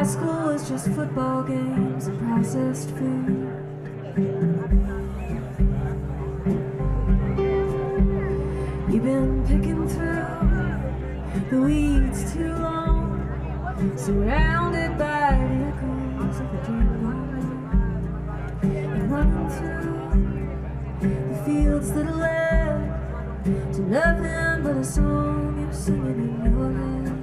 high school was just football games and processed food. You've been picking through the weeds too long, surrounded by the echoes of a dream gone, and running through the fields that led to nothing but a song you're singing in your head.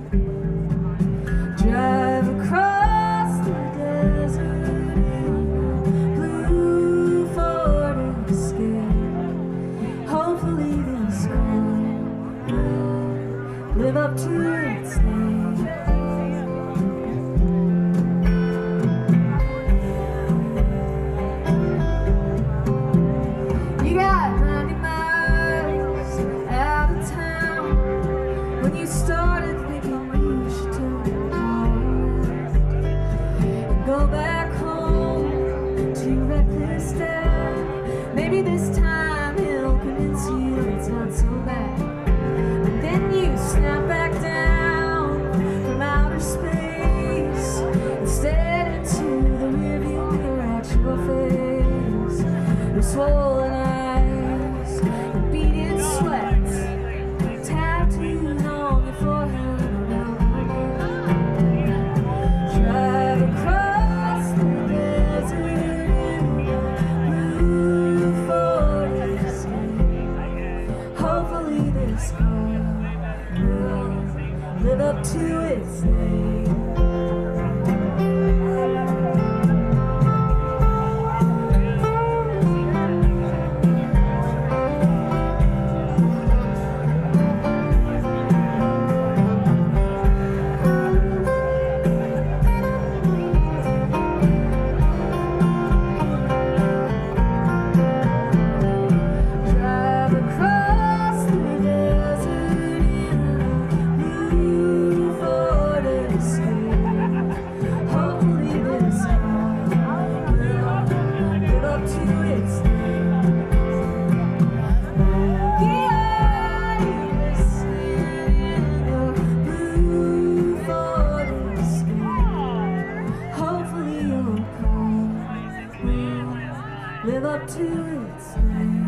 Drive across the desert in a blue Ford Escape. Hopefully this car will live up to its name. You got 90 miles out of town when you started thinking you should turn and go back home to your reckless dad. Maybe this time he'll convince you it's not so bad. But then you snap back down from outer space and stare into the rearview mirror at your face. Your swollen eyes and beaded sweat tattooed on your forehead. Drive across the desert in a blue Ford Escape. Hopefully this car will live up to its name. Drive across the desert in a blue Ford Escape. Hopefully this car will live up to its name. Yeah, you're listening in your blue Ford Escape. Hopefully your car will live up to its name.